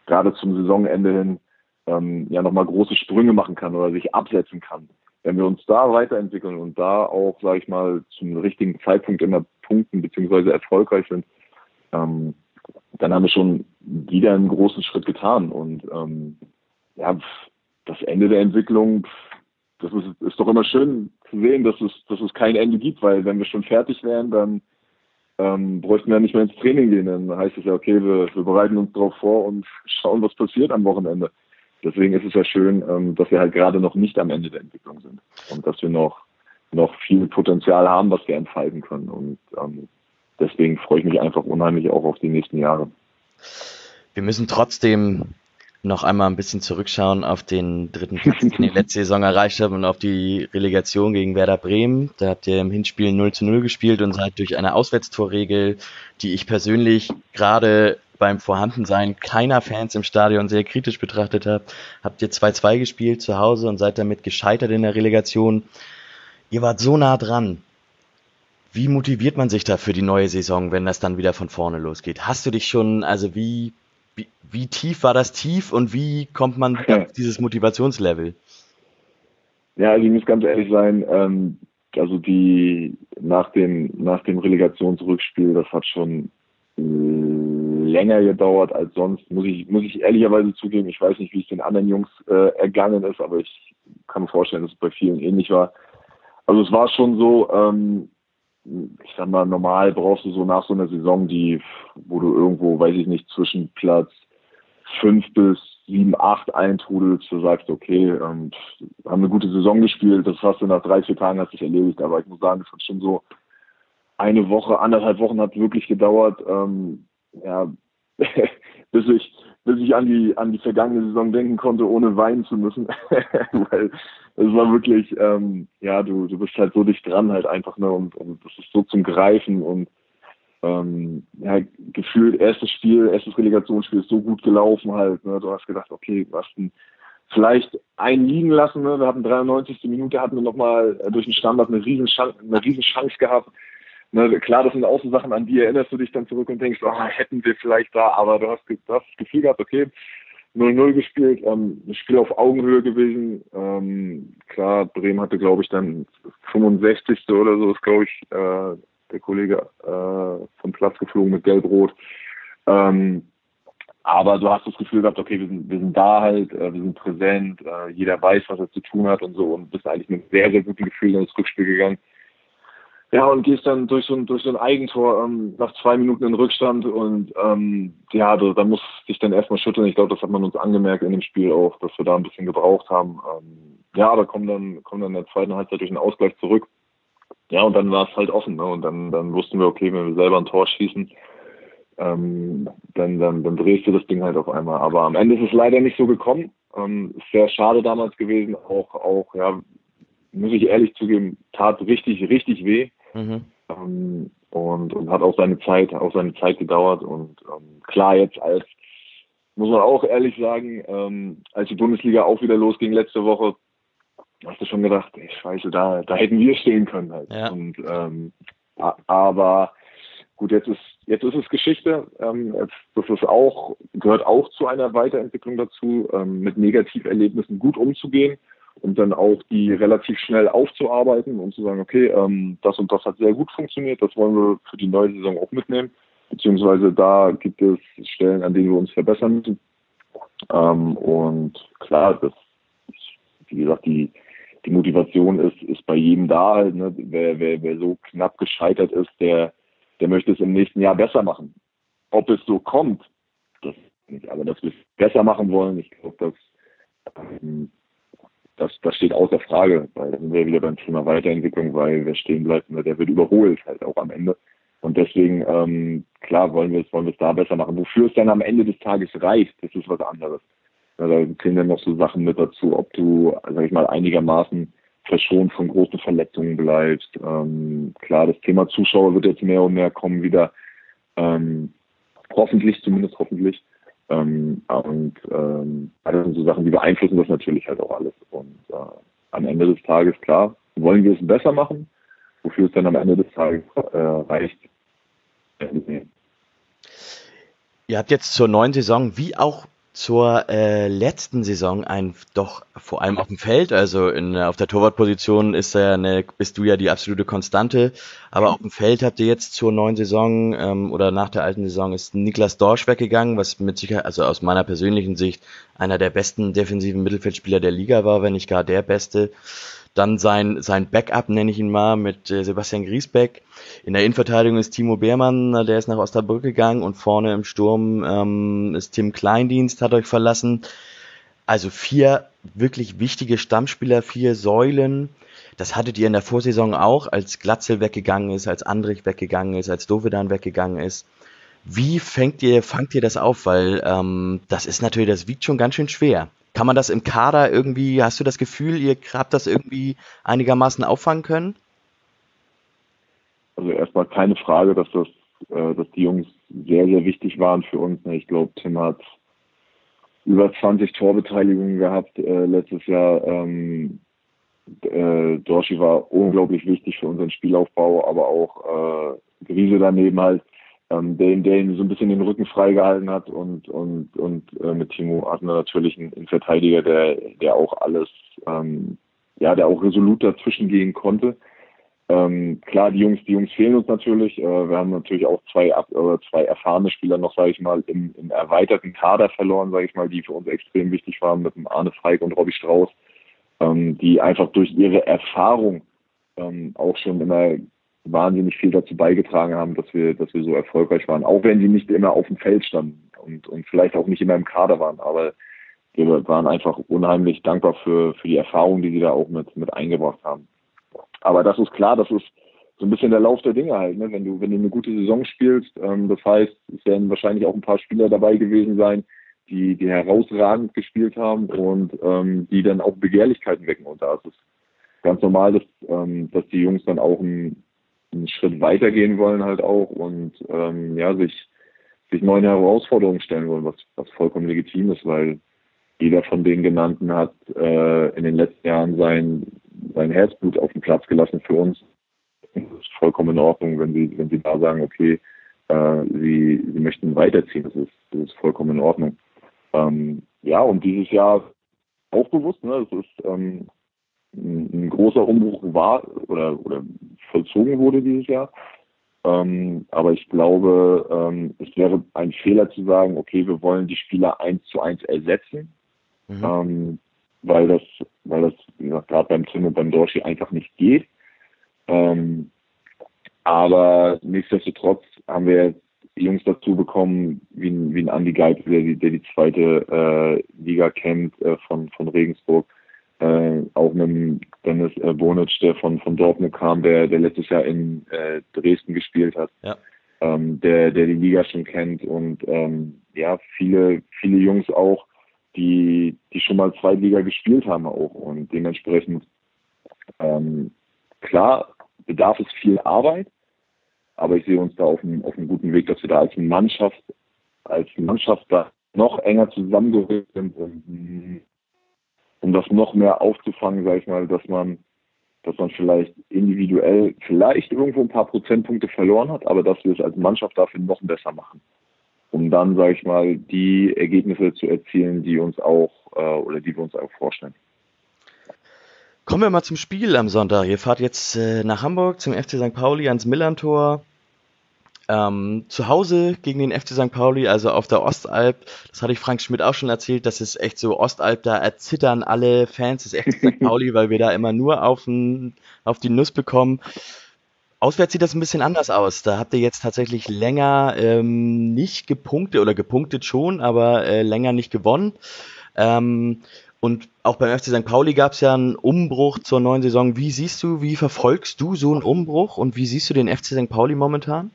gerade zum Saisonende hin ähm, ja nochmal große Sprünge machen kann oder sich absetzen kann. Wenn wir uns da weiterentwickeln und da auch, sage ich mal, zum richtigen Zeitpunkt immer punkten beziehungsweise erfolgreich sind, ähm, dann haben wir schon wieder einen großen Schritt getan. Und ähm, ja, das Ende der Entwicklung, das ist, ist doch immer schön zu sehen, dass es, dass es kein Ende gibt, weil wenn wir schon fertig wären, dann ähm, bräuchten wir nicht mehr ins Training gehen. Dann heißt es ja, okay, wir, wir bereiten uns darauf vor und schauen, was passiert am Wochenende. Deswegen ist es ja schön, ähm, dass wir halt gerade noch nicht am Ende der Entwicklung sind und dass wir noch, noch viel Potenzial haben, was wir entfalten können. Und ähm, deswegen freue ich mich einfach unheimlich auch auf die nächsten Jahre. Wir müssen trotzdem noch einmal ein bisschen zurückschauen auf den dritten Platz, den ihr letzte Saison erreicht habt und auf die Relegation gegen Werder Bremen. Da habt ihr im Hinspiel null zu null gespielt und seid durch eine Auswärtstorregel, die ich persönlich gerade beim Vorhandensein keiner Fans im Stadion sehr kritisch betrachtet habe, habt ihr zwei zwei gespielt zu Hause und seid damit gescheitert in der Relegation. Ihr wart so nah dran. Wie motiviert man sich da für die neue Saison, wenn das dann wieder von vorne losgeht? Hast du dich schon, also wie Wie, wie tief war das Tief und wie kommt man wieder auf dieses Motivationslevel? Ja, also ich muss ganz ehrlich sein, ähm, also die nach dem nach dem Relegationsrückspiel, das hat schon äh, länger gedauert als sonst, muss ich muss ich ehrlicherweise zugeben. Ich weiß nicht, wie es den anderen Jungs äh, ergangen ist, aber ich kann mir vorstellen, dass es bei vielen ähnlich war. Also es war schon so, ähm, ich sag mal, normal brauchst du so nach so einer Saison, die, wo du irgendwo, weiß ich nicht, zwischen Platz fünf bis sieben, acht eintrudelst, du sagst, okay, ähm, haben eine gute Saison gespielt, das hast du nach drei, vier Tagen hat sich erledigt, aber ich muss sagen, es hat schon so eine Woche, anderthalb Wochen hat wirklich gedauert, ähm, ja, bis ich, bis ich an die, an die vergangene Saison denken konnte, ohne weinen zu müssen, weil es war wirklich, ähm, ja, du, du bist halt so dicht dran halt einfach, ne, und, und das ist so zum Greifen und, ähm, ja, gefühlt erstes Spiel, erstes Relegationsspiel ist so gut gelaufen halt, ne, du hast gedacht, okay, du hast ein, vielleicht einen liegen lassen, ne, wir hatten dreiundneunzigste Minute, hatten wir nochmal durch den Standard eine riesen Chance, eine riesen Chance gehabt. Ne, klar, das sind auch so Sachen, an die erinnerst du dich dann zurück und denkst, oh, hätten wir vielleicht da, aber du hast, du hast das Gefühl gehabt, okay, null null gespielt, ähm, das Spiel auf Augenhöhe gewesen. Ähm, klar, Bremen hatte, glaube ich, dann fünfundsechzigste oder so, ist, glaube ich, äh, der Kollege äh, vom Platz geflogen mit Gelb-Rot. Ähm, aber du hast das Gefühl gehabt, okay, wir sind, wir sind da halt, äh, wir sind präsent, äh, jeder weiß, was er zu tun hat und so und bist eigentlich mit einem sehr, sehr guten Gefühl ins Rückspiel gegangen. Ja, und gehst dann durch so ein, durch so ein Eigentor ähm, nach zwei Minuten in Rückstand und ähm, ja, da, da muss dich dann erstmal schütteln. Ich glaube, das hat man uns angemerkt in dem Spiel auch, dass wir da ein bisschen gebraucht haben. Ähm, ja, aber kommen dann, kommen dann in der zweiten Halbzeit durch einen Ausgleich zurück. Ja, und dann war es halt offen, ne? Und dann, dann wussten wir, okay, wenn wir selber ein Tor schießen, ähm, dann, dann, dann drehst du das Ding halt auf einmal. Aber am Ende ist es leider nicht so gekommen. Ähm, ist sehr schade damals gewesen, auch, auch, ja, muss ich ehrlich zugeben, tat richtig, richtig weh. Mhm. Ähm, und, und hat auch seine Zeit, auch seine Zeit gedauert. Und ähm, klar, jetzt als, muss man auch ehrlich sagen, ähm, als die Bundesliga auch wieder losging letzte Woche, hast du schon gedacht, ey, scheiße, da, da hätten wir stehen können halt. Ja. Und ähm, aber gut, jetzt ist jetzt ist es Geschichte. Ähm, jetzt, das ist auch, gehört auch zu einer Weiterentwicklung dazu, ähm, mit Negativerlebnissen gut umzugehen. Und dann auch die relativ schnell aufzuarbeiten und zu sagen, okay, ähm, das und das hat sehr gut funktioniert, das wollen wir für die neue Saison auch mitnehmen, beziehungsweise da gibt es Stellen, an denen wir uns verbessern müssen. Ähm, und klar, das ist, wie gesagt, die, die Motivation ist, ist bei jedem da halt, ne? Wer, wer, wer so knapp gescheitert ist, der, der möchte es im nächsten Jahr besser machen. Ob es so kommt, das nicht, aber dass wir es besser machen wollen, ich glaube, dass ähm, Das, das steht außer Frage, weil dann sind wir wieder beim Thema Weiterentwicklung, weil wer stehen bleibt, der wird überholt halt auch am Ende. Und deswegen, ähm, klar, wollen wir es, wollen wir es da besser machen. Wofür es dann am Ende des Tages reicht, das ist was anderes. Ja, da zählen dann noch so Sachen mit dazu, ob du, sag ich mal, einigermaßen verschont von großen Verletzungen bleibst. Ähm, klar, das Thema Zuschauer wird jetzt mehr und mehr kommen wieder. Ähm, hoffentlich, zumindest hoffentlich. Ähm, und ähm, das sind so Sachen, die beeinflussen das natürlich halt auch alles. Und äh, am Ende des Tages, klar, wollen wir es besser machen, wofür es dann am Ende des Tages äh, reicht. Ihr habt jetzt zur neuen Saison, wie auch zur äh, letzten Saison ein doch vor allem auf dem Feld, also in, auf der Torwartposition ist ja eine, bist du ja die absolute Konstante, aber auf dem Feld habt ihr jetzt zur neuen Saison ähm, oder nach der alten Saison ist Niklas Dorsch weggegangen, was mit Sicherheit, also aus meiner persönlichen Sicht, einer der besten defensiven Mittelfeldspieler der Liga war, wenn nicht gar der beste. Dann sein, sein Backup, nenne ich ihn mal, mit äh, Sebastian Griesbeck. In der Innenverteidigung ist Timo Beermann, der ist nach Osnabrück gegangen und vorne im Sturm ähm, ist Tim Kleindienst, hat euch verlassen. Also vier wirklich wichtige Stammspieler, vier Säulen. Das hattet ihr in der Vorsaison auch, als Glatzel weggegangen ist, als Andrich weggegangen ist, als Dovedan weggegangen ist. Wie fängt ihr, fangt ihr das auf? Weil ähm, das ist natürlich, das wiegt schon ganz schön schwer. Kann man das im Kader irgendwie, hast du das Gefühl, ihr habt das irgendwie einigermaßen auffangen können? Also erstmal keine Frage, dass das, äh, dass die Jungs sehr, sehr wichtig waren für uns. Ich glaube, Tim hat über zwanzig Torbeteiligungen gehabt äh, letztes Jahr. Ähm, äh, Dorschi war unglaublich wichtig für unseren Spielaufbau, aber auch äh, Griese daneben halt, ähm, der, der ihn so ein bisschen den Rücken freigehalten hat und und und äh, mit Timo hatten wir natürlich einen, einen Verteidiger, der der auch alles, ähm, ja, der auch resolut dazwischen gehen konnte. Ähm, klar, die Jungs, die Jungs fehlen uns natürlich. Äh, wir haben natürlich auch zwei ab, äh, zwei erfahrene Spieler noch, sage ich mal, im, im erweiterten Kader verloren, sage ich mal, die für uns extrem wichtig waren, mit dem Arne Feig und Robby Strauß, ähm, die einfach durch ihre Erfahrung ähm, auch schon immer wahnsinnig viel dazu beigetragen haben, dass wir, dass wir so erfolgreich waren, auch wenn sie nicht immer auf dem Feld standen und, und vielleicht auch nicht immer im Kader waren, aber wir waren einfach unheimlich dankbar für, für die Erfahrung, die sie da auch mit, mit eingebracht haben. Aber das ist klar, das ist so ein bisschen der Lauf der Dinge halt, ne? Wenn du, wenn du eine gute Saison spielst, ähm, das heißt, es werden wahrscheinlich auch ein paar Spieler dabei gewesen sein, die, die herausragend gespielt haben und ähm, die dann auch Begehrlichkeiten wecken. Und da ist es ganz normal, dass, ähm, dass die Jungs dann auch einen, einen Schritt weitergehen wollen halt auch und ähm, ja, sich, sich neuen Herausforderungen stellen wollen, was, was vollkommen legitim ist, weil jeder von den Genannten hat äh, in den letzten Jahren sein, sein Herzblut auf den Platz gelassen für uns. Das ist vollkommen in Ordnung, wenn sie, wenn sie da sagen, okay, äh, sie, sie möchten weiterziehen. Das ist, das ist vollkommen in Ordnung. Ähm, ja, und dieses Jahr auch bewusst, ne, das ist ähm, ein, ein großer Umbruch war oder, oder vollzogen wurde dieses Jahr. Ähm, aber ich glaube, ähm, es wäre ein Fehler zu sagen, okay, wir wollen die Spieler eins zu eins ersetzen. Mhm. Ähm, weil das, weil das, wie gesagt, gerade beim Tim und beim Dorschi einfach nicht geht. Ähm, aber nichtsdestotrotz haben wir jetzt Jungs dazu bekommen, wie ein, wie ein Andi Geib, der die, der die zweite äh, Liga kennt, äh, von, von Regensburg. Äh, auch mit Dennis äh, Bonic, der von, von Dortmund kam, der, der letztes Jahr in äh, Dresden gespielt hat. Ja. Ähm, der, der die Liga schon kennt und ähm, ja, viele, viele Jungs auch, die, die schon mal Zweitliga gespielt haben auch und dementsprechend ähm, klar bedarf es viel Arbeit, aber ich sehe uns da auf einem, auf einem guten Weg, dass wir da als Mannschaft, als Mannschaft da noch enger zusammengerückt sind, um, um das noch mehr aufzufangen, sage ich mal, dass man, dass man vielleicht individuell vielleicht irgendwo ein paar Prozentpunkte verloren hat, aber dass wir es als Mannschaft dafür noch besser machen, um dann, sage ich mal, die Ergebnisse zu erzielen, die uns auch äh, oder die wir uns auch vorstellen. Kommen wir mal zum Spiel am Sonntag. Ihr fahrt jetzt äh, nach Hamburg zum F C Sankt Pauli ans Millerntor. Ähm, zu Hause gegen den F C Sankt Pauli, also auf der Ostalb. Das hatte ich Frank Schmidt auch schon erzählt. Das ist echt so Ostalb, da erzittern alle Fans des F C Sankt Pauli, weil wir da immer nur auf, n, auf die Nuss bekommen. Auswärts sieht das ein bisschen anders aus. Da habt ihr jetzt tatsächlich länger ähm, nicht gepunktet oder gepunktet schon, aber äh, länger nicht gewonnen. Ähm, und auch beim F C Sankt Pauli gab es ja einen Umbruch zur neuen Saison. Wie siehst du, wie verfolgst du so einen Umbruch und wie siehst du den F C Sankt Pauli momentan?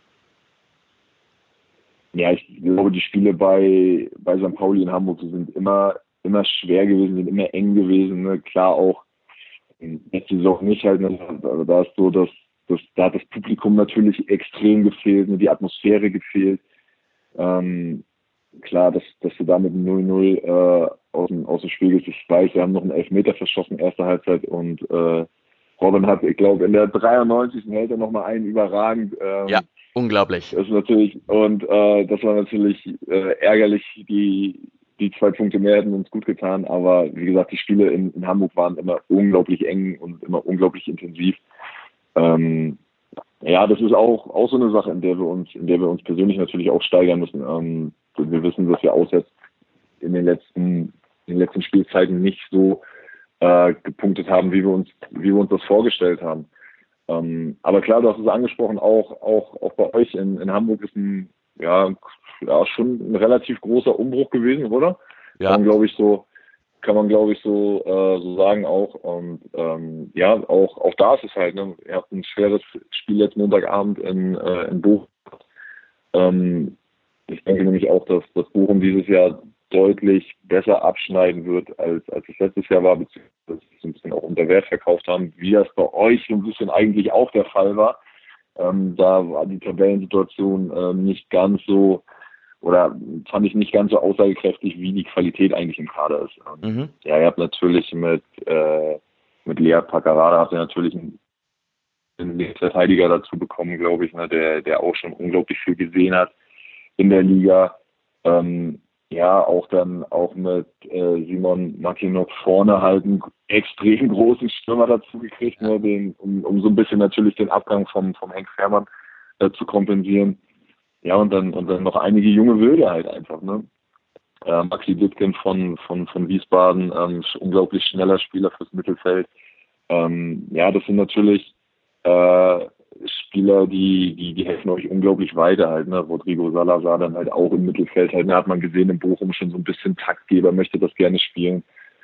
Ja, ich glaube, die Spiele bei, bei Sankt Pauli in Hamburg sind immer, immer schwer gewesen, sind immer eng gewesen. Ne? Klar auch in der Saison nicht halt. Ne? Also da ist so, dass Das, da hat das Publikum natürlich extrem gefehlt, ne, die Atmosphäre gefehlt. Ähm, klar, dass, dass du da mit null null äh, aus, dem, aus dem Spiel gehst. Ich weiß, wir haben noch einen Elfmeter verschossen, erste Halbzeit. Und äh, Robin hat, ich glaube, in der dreiundneunzigsten hält er nochmal einen überragend. Ähm, ja, unglaublich. Das ist natürlich, und äh, das war natürlich äh, ärgerlich, die die zwei Punkte mehr hätten uns gut getan, aber wie gesagt, die Spiele in, in Hamburg waren immer unglaublich eng und immer unglaublich intensiv. Ähm, ja, das ist auch, auch so eine Sache, in der wir uns, in der wir uns persönlich natürlich auch steigern müssen. Ähm, wir wissen, dass wir auswärts in den letzten, in den letzten Spielzeiten nicht so äh, gepunktet haben, wie wir uns, wie wir uns das vorgestellt haben. Ähm, aber klar, du hast es angesprochen, auch, auch, auch bei euch in, in Hamburg ist ein, ja, ja, schon ein relativ großer Umbruch gewesen, oder? Ja. Kann man, glaube ich, so, kann man, glaube ich, so, äh, so sagen auch. Und ähm, ja, auch, auch da ist es halt, ne? Ihr habt ein schweres Spiel letzten Montagabend in, äh, in Bochum. Ähm, ich denke nämlich auch, dass, dass Bochum dieses Jahr deutlich besser abschneiden wird, als, als es letztes Jahr war, beziehungsweise dass sie ein bisschen auch unter Wert verkauft haben, wie das bei euch so ein bisschen eigentlich auch der Fall war. Ähm, da war die Tabellensituation ähm, nicht ganz so, oder fand ich nicht ganz so aussagekräftig, wie die Qualität eigentlich im Kader ist. Ähm, Mhm. Ja, ihr habt natürlich mit, äh, mit Lea Paccarada habt ihr natürlich einen, einen Verteidiger dazu bekommen, glaube ich, ne, der, der auch schon unglaublich viel gesehen hat in der Liga. Ähm, ja, auch dann auch mit äh, Simon Mackinock vorne halt einen extrem großen Stürmer dazu gekriegt, ne, den, um, um so ein bisschen natürlich den Abgang vom, vom Henk Fährmann äh, zu kompensieren. Ja, und dann und dann noch einige junge Wilde halt einfach, ne? Äh, Maxi Dittgen von, von, von Wiesbaden, ähm, unglaublich schneller Spieler fürs Mittelfeld. Ähm, ja, das sind natürlich äh, Spieler, die, die, die helfen euch unglaublich weiter halt, ne? Rodrigo Salazar dann halt auch im Mittelfeld halt, da hat man gesehen, in Bochum schon so ein bisschen Taktgeber, möchte das gerne spielen.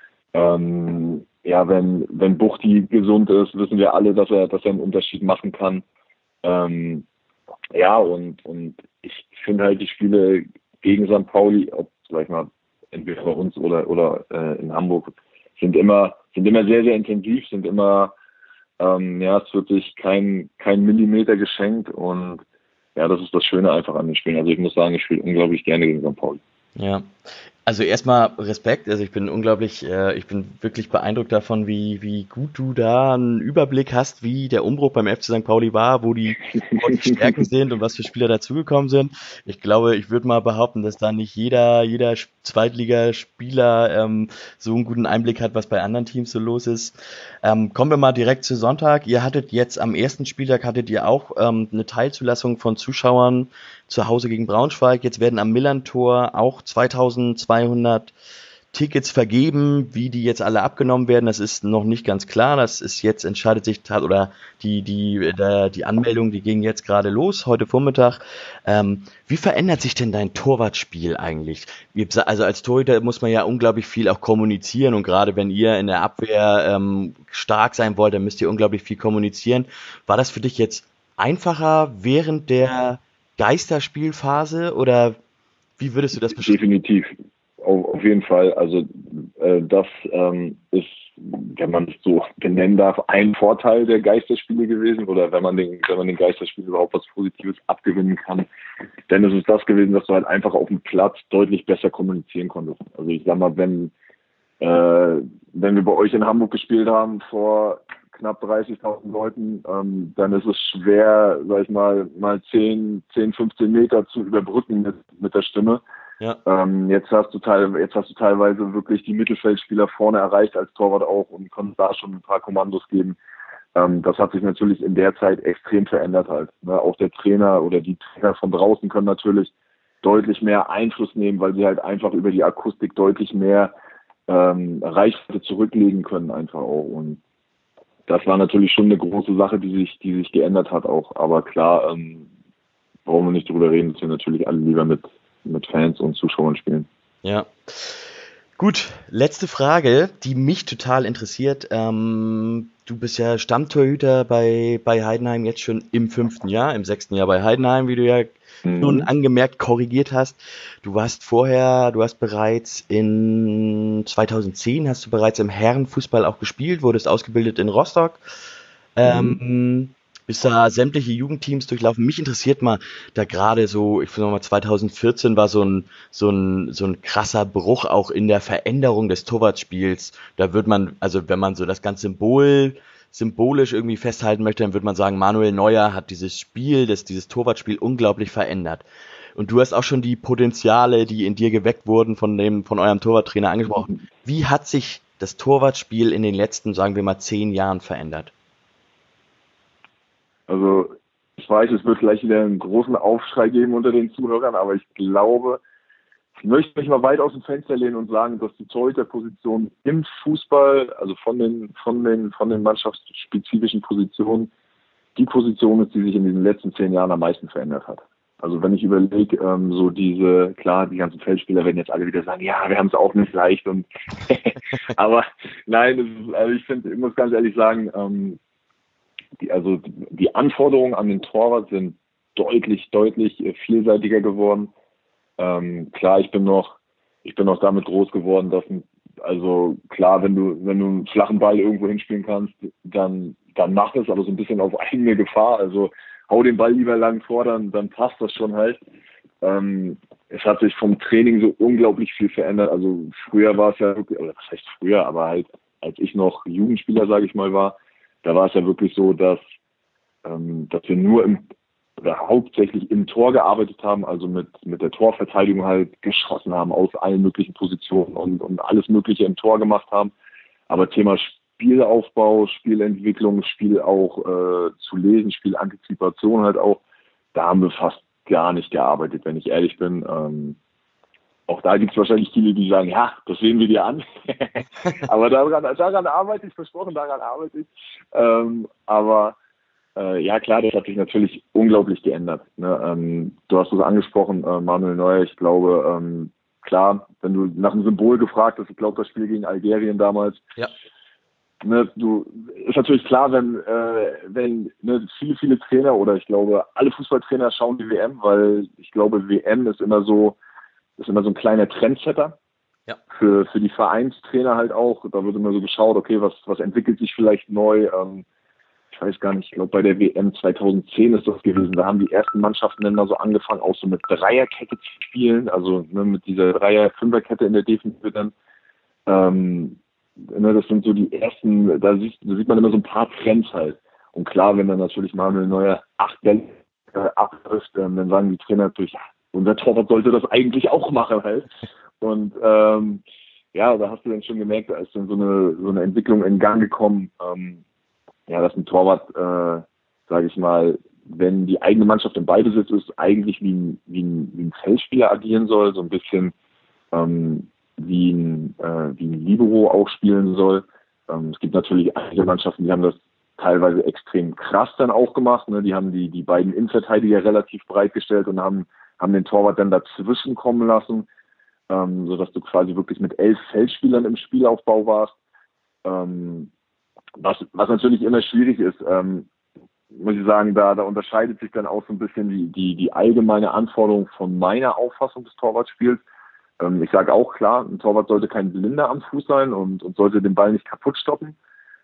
Ähm, ja, wenn, wenn Buchti gesund ist, wissen wir alle, dass er, dass er einen Unterschied machen kann. Ähm, ja, und, und ich finde halt die Spiele gegen Sankt Pauli, ob, sag ich mal, entweder bei uns oder, oder äh, in Hamburg, sind immer, sind immer sehr, sehr intensiv, sind immer, ähm, ja, es wird sich kein, kein Millimeter geschenkt und ja, das ist das Schöne einfach an den Spielen. Also ich muss sagen, ich spiele unglaublich gerne gegen Sankt Pauli. Ja, also erstmal Respekt, also ich bin unglaublich, äh, ich bin wirklich beeindruckt davon, wie wie gut du da einen Überblick hast, wie der Umbruch beim F C Sankt Pauli war, wo die, wo die Stärken sind und was für Spieler dazugekommen sind. Ich glaube, ich würde mal behaupten, dass da nicht jeder jeder Zweitligaspieler ähm, so einen guten Einblick hat, was bei anderen Teams so los ist. Ähm, kommen wir mal direkt zu Sonntag. Ihr hattet jetzt am ersten Spieltag hattet ihr auch ähm, eine Teilzulassung von Zuschauern zu Hause gegen Braunschweig. Jetzt werden am Millantor auch zweitausendzweihundert Tickets vergeben. Wie die jetzt alle abgenommen werden, das ist noch nicht ganz klar. Das ist jetzt, entscheidet sich, oder die, die, der, die Anmeldung, die ging jetzt gerade los, heute Vormittag. Ähm, wie verändert sich denn dein Torwartspiel eigentlich? Also als Torhüter muss man ja unglaublich viel auch kommunizieren und gerade wenn ihr in der Abwehr ähm, stark sein wollt, dann müsst ihr unglaublich viel kommunizieren. War das für dich jetzt einfacher während der Geisterspielphase oder wie würdest du das beschreiben? Definitiv, auf, auf jeden Fall. Also äh, das ähm, ist, wenn man es so benennen darf, ein Vorteil der Geisterspiele gewesen oder wenn man den, wenn man den Geisterspielen überhaupt was Positives abgewinnen kann. Denn es ist das gewesen, dass du halt einfach auf dem Platz deutlich besser kommunizieren konntest. Also ich sag mal, wenn äh, wenn wir bei euch in Hamburg gespielt haben vor knapp dreißigtausend Leuten, ähm, dann ist es schwer, sag ich mal, mal zehn, fünfzehn Meter zu überbrücken mit, mit der Stimme. Ja. Ähm, jetzt hast du teil, jetzt hast du teilweise wirklich die Mittelfeldspieler vorne erreicht als Torwart auch und konntest da schon ein paar Kommandos geben. Ähm, das hat sich natürlich in der Zeit extrem verändert halt. Ne? Auch der Trainer oder die Trainer von draußen können natürlich deutlich mehr Einfluss nehmen, weil sie halt einfach über die Akustik deutlich mehr ähm, Reichweite zurücklegen können einfach auch. Und das war natürlich schon eine große Sache, die sich, die sich geändert hat auch. Aber klar, ähm, brauchen wir nicht drüber reden, dass wir natürlich alle lieber mit, mit Fans und Zuschauern spielen. Ja. Gut, letzte Frage, die mich total interessiert. Ähm, du bist ja Stammtorhüter bei, bei Heidenheim jetzt schon im fünften Jahr, im sechsten Jahr bei Heidenheim, wie du ja Mhm. nun angemerkt korrigiert hast. Du warst vorher, du hast bereits in zweitausendzehn, hast du bereits im Herrenfußball auch gespielt, wurdest ausgebildet in Rostock. Ähm, Mhm. Bist da sämtliche Jugendteams durchlaufen. Mich interessiert mal, da gerade so, ich finde mal zweitausendvierzehn war so ein, so ein, so ein krasser Bruch auch in der Veränderung des Torwartspiels. Da wird man, also wenn man so das ganze Symbol, symbolisch irgendwie festhalten möchte, dann würde man sagen, Manuel Neuer hat dieses Spiel, das, dieses Torwartspiel unglaublich verändert. Und du hast auch schon die Potenziale, die in dir geweckt wurden, von dem, von eurem Torwarttrainer angesprochen. Wie hat sich das Torwartspiel in den letzten, sagen wir mal, zehn Jahren verändert? Also, ich weiß, es wird gleich wieder einen großen Aufschrei geben unter den Zuhörern, aber ich glaube, ich möchte mich mal weit aus dem Fenster lehnen und sagen, dass die Torhüterposition im Fußball, also von den, von den, von den mannschaftsspezifischen Positionen, die Position ist, die sich in den letzten zehn Jahren am meisten verändert hat. Also wenn ich überlege, ähm, so diese, klar, die ganzen Feldspieler werden jetzt alle wieder sagen, ja, wir haben es auch nicht leicht und aber nein, das ist, also ich finde, ich muss ganz ehrlich sagen, ähm, die, also die Anforderungen an den Torwart sind deutlich, deutlich vielseitiger geworden. Ähm, klar, ich bin noch, ich bin noch damit groß geworden, dass, also klar, wenn du, wenn du einen flachen Ball irgendwo hinspielen kannst, dann, dann mach es, aber so ein bisschen auf eigene Gefahr. Also hau den Ball lieber lang vor, dann, dann passt das schon halt. Ähm, es hat sich vom Training so unglaublich viel verändert. Also früher war es ja wirklich, oder was heißt früher, aber halt, als ich noch Jugendspieler, sage ich mal, war, da war es ja wirklich so, dass, ähm, dass wir nur im oder hauptsächlich im Tor gearbeitet haben, also mit, mit der Torverteidigung halt geschossen haben aus allen möglichen Positionen und, und alles Mögliche im Tor gemacht haben. Aber Thema Spielaufbau, Spielentwicklung, Spiel auch äh, zu lesen, Spielantizipation halt auch, da haben wir fast gar nicht gearbeitet, wenn ich ehrlich bin. Ähm, auch da gibt es wahrscheinlich viele, die sagen, ja, das sehen wir dir an. Aber daran, daran arbeite ich, versprochen, daran arbeite ich. Ähm, aber Äh, ja klar, das hat sich natürlich unglaublich geändert. Ne? Ähm, du hast es angesprochen, äh, Manuel Neuer, ich glaube, ähm, klar, wenn du nach einem Symbol gefragt hast, ich glaube das Spiel gegen Algerien damals, ja. ne, du ist natürlich klar, wenn, äh, wenn ne, viele, viele Trainer oder ich glaube, alle Fußballtrainer schauen die W M, weil ich glaube, W M ist immer so, ist immer so ein kleiner Trendsetter. Ja. Für, für die Vereinstrainer halt auch. Da wird immer so geschaut, okay, was, was entwickelt sich vielleicht neu, ähm, ich weiß gar nicht, ich glaube bei der W M zweitausendzehn ist das gewesen, da haben die ersten Mannschaften dann mal so angefangen, auch so mit Dreierkette zu spielen, also ne, mit dieser Dreier-Fünferkette in der Defensive dann. Ähm, ne, das sind so die ersten, da sieht, da sieht man immer so ein paar Trends halt. Und klar, wenn dann natürlich Manuel Neuer acht Bälle äh, abtrifft, ähm, dann sagen die Trainer natürlich, ja, unser Torwart sollte das eigentlich auch machen halt. Und ähm, ja, da hast du dann schon gemerkt, da ist dann so eine, so eine Entwicklung in Gang gekommen, ähm, ja, dass ein Torwart, äh, sage ich mal, wenn die eigene Mannschaft im Ballbesitz ist, eigentlich wie ein, wie ein, wie ein Feldspieler agieren soll, so ein bisschen ähm, wie ein, äh, wie ein Libero auch spielen soll. Ähm, es gibt natürlich einige Mannschaften, die haben das teilweise extrem krass dann auch gemacht. Ne? Die haben die, die beiden Innenverteidiger relativ breit gestellt und haben, haben den Torwart dann dazwischen kommen lassen, ähm, sodass du quasi wirklich mit elf Feldspielern im Spielaufbau warst. Ähm, Was, was natürlich immer schwierig ist, ähm, muss ich sagen, da, da unterscheidet sich dann auch so ein bisschen die, die, die allgemeine Anforderung von meiner Auffassung des Torwartspiels. Ähm, ich sage auch klar, ein Torwart sollte kein Blinder am Fuß sein und, und sollte den Ball nicht kaputt stoppen.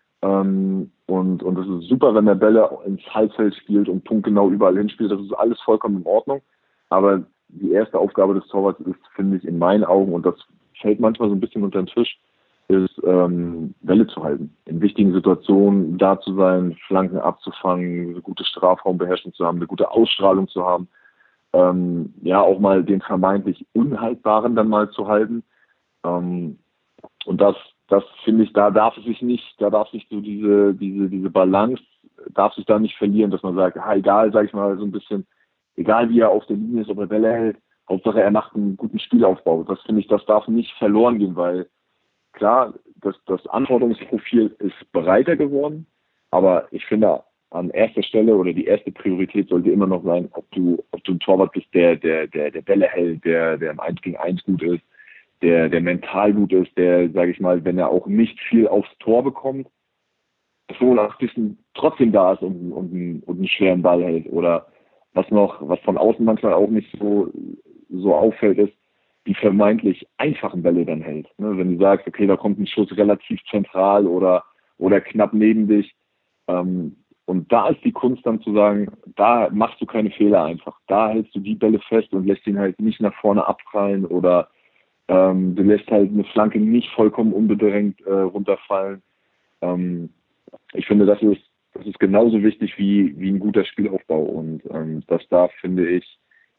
Ähm, und, und es ist super, wenn der Bälle ins Halbfeld spielt und punktgenau überall hinspielt. Das ist alles vollkommen in Ordnung. Aber die erste Aufgabe des Torwarts ist, finde ich, in meinen Augen, und das fällt manchmal so ein bisschen unter den Tisch, ist, ähm, Welle zu halten. In wichtigen Situationen da zu sein, Flanken abzufangen, eine gute Strafraumbeherrschung zu haben, eine gute Ausstrahlung zu haben. Ähm, ja, auch mal den vermeintlich Unhaltbaren dann mal zu halten. Ähm, und das, das finde ich, da darf es sich nicht, da darf sich so diese, diese, diese Balance, darf sich da nicht verlieren, dass man sagt, ah, egal, sag ich mal, so ein bisschen, egal wie er auf der Linie ist, ob er Bälle hält, Hauptsache er macht einen guten Spielaufbau. Das finde ich, das darf nicht verloren gehen, weil klar, das, das Anforderungsprofil ist breiter geworden, aber ich finde, an erster Stelle oder die erste Priorität sollte immer noch sein, ob du, ob du ein Torwart bist, der, der, der, der Bälle hält, der, der im eins gegen eins gut ist, der, der mental gut ist, der, sage ich mal, wenn er auch nicht viel aufs Tor bekommt, so ein bisschen trotzdem da ist und, und, und, und einen schweren Ball hält. Oder was noch, was von außen manchmal auch nicht so, so auffällt, ist, die vermeintlich einfachen Bälle dann hält. Ne? Wenn du sagst, okay, da kommt ein Schuss relativ zentral oder, oder knapp neben dich. Ähm, und da ist die Kunst dann zu sagen, da machst du keine Fehler einfach. Da hältst du die Bälle fest und lässt ihn halt nicht nach vorne abprallen oder ähm, du lässt halt eine Flanke nicht vollkommen unbedrängt äh, runterfallen. Ähm, ich finde, das ist, das ist genauso wichtig wie, wie ein guter Spielaufbau. Und ähm, das darf, finde ich,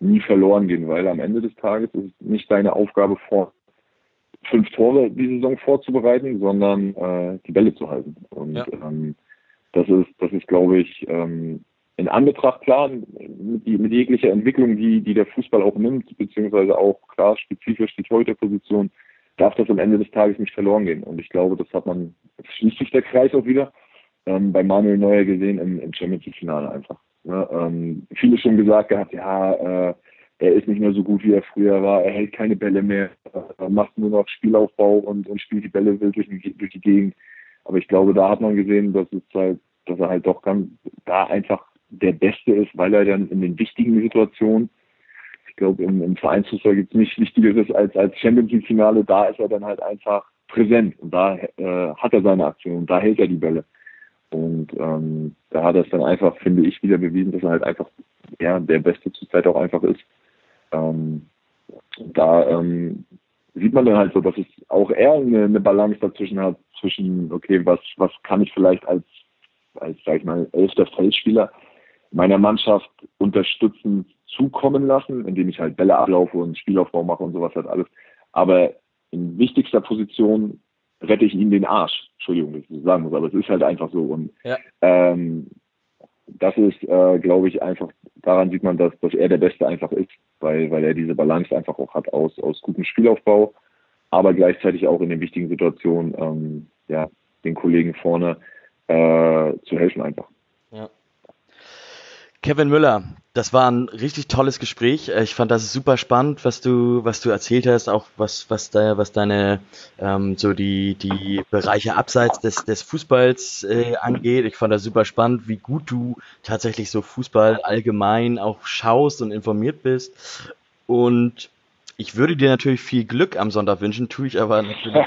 nie verloren gehen, weil am Ende des Tages ist es nicht deine Aufgabe, vor fünf Tore die Saison vorzubereiten, sondern äh, die Bälle zu halten. Und ja. ähm, das ist, das ist, glaube ich, ähm, in Anbetracht klar, mit, mit jeglicher Entwicklung, die, die der Fußball auch nimmt, beziehungsweise auch klar spezifisch die Torhüterposition, darf das am Ende des Tages nicht verloren gehen. Und ich glaube, das hat man, schließt sich der Kreis auch wieder, ähm, bei Manuel Neuer gesehen im, im Champions League Finale einfach. Ja, ähm, viele schon gesagt gehabt, ja, äh, er ist nicht mehr so gut, wie er früher war, er hält keine Bälle mehr, er macht nur noch Spielaufbau und, und spielt die Bälle wild durch, durch die Gegend. Aber ich glaube, da hat man gesehen, dass es halt, dass er halt doch ganz, da einfach der Beste ist, weil er dann in den wichtigen Situationen, ich glaube, im, im Vereinsfußball gibt es nichts Wichtigeres als als Champions League Finale, da ist er dann halt einfach präsent und da äh, hat er seine Aktion, da hält er die Bälle. Und ähm, da hat er es dann einfach, finde ich, wieder bewiesen, dass er halt einfach ja der Beste zurzeit auch einfach ist. Ähm, da ähm, sieht man dann halt so, dass es auch er eine, eine Balance dazwischen hat, zwischen, okay, was was kann ich vielleicht als, als sag ich mal, elfter Feldspieler meiner Mannschaft unterstützend zukommen lassen, indem ich halt Bälle ablaufe und Spielaufbau mache und sowas halt alles. Aber in wichtigster Position rette ich ihm den Arsch. Entschuldigung, dass ich das sagen muss, aber es ist halt einfach so. Und ja. ähm, das ist, äh, glaube ich, einfach, daran sieht man, dass, dass er der Beste einfach ist, weil, weil er diese Balance einfach auch hat aus, aus gutem Spielaufbau, aber gleichzeitig auch in den wichtigen Situationen, ähm, ja, den Kollegen vorne äh, zu helfen einfach. Ja. Kevin Müller, das war ein richtig tolles Gespräch. Ich fand das super spannend, was du, was du erzählt hast, auch was, was da, was deine, ähm, so die, die Bereiche abseits des, des Fußballs äh, angeht. Ich fand das super spannend, wie gut du tatsächlich so Fußball allgemein auch schaust und informiert bist. Und ich würde dir natürlich viel Glück am Sonntag wünschen, tue ich aber natürlich.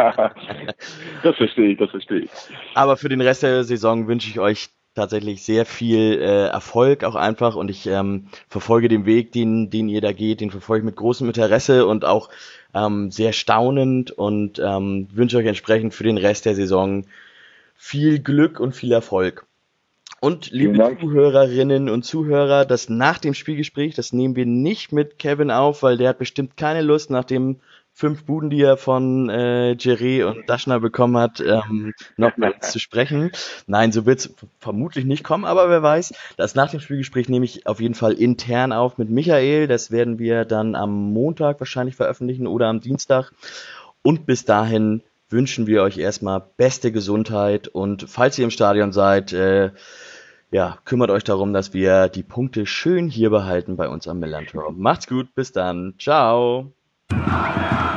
Das verstehe ich, das verstehe ich. Aber für den Rest der Saison wünsche ich euch tatsächlich sehr viel äh, Erfolg auch einfach und ich ähm, verfolge den Weg, den, den ihr da geht, den verfolge ich mit großem Interesse und auch ähm, sehr staunend und ähm, wünsche euch entsprechend für den Rest der Saison viel Glück und viel Erfolg. Und liebe Zuhörerinnen und Zuhörer, das nach dem Spielgespräch, das nehmen wir nicht mit Kevin auf, weil der hat bestimmt keine Lust, nach dem fünf Buden, die er von äh, Jerry und Daschner bekommen hat, ähm, nochmal zu sprechen. Nein, so wird es vermutlich nicht kommen, aber wer weiß. Das nach dem Spielgespräch nehme ich auf jeden Fall intern auf mit Michael. Das werden wir dann am Montag wahrscheinlich veröffentlichen oder am Dienstag. Und bis dahin wünschen wir euch erstmal beste Gesundheit und falls ihr im Stadion seid, äh, ja, kümmert euch darum, dass wir die Punkte schön hier behalten bei uns am Millantor. Macht's gut, bis dann. Ciao.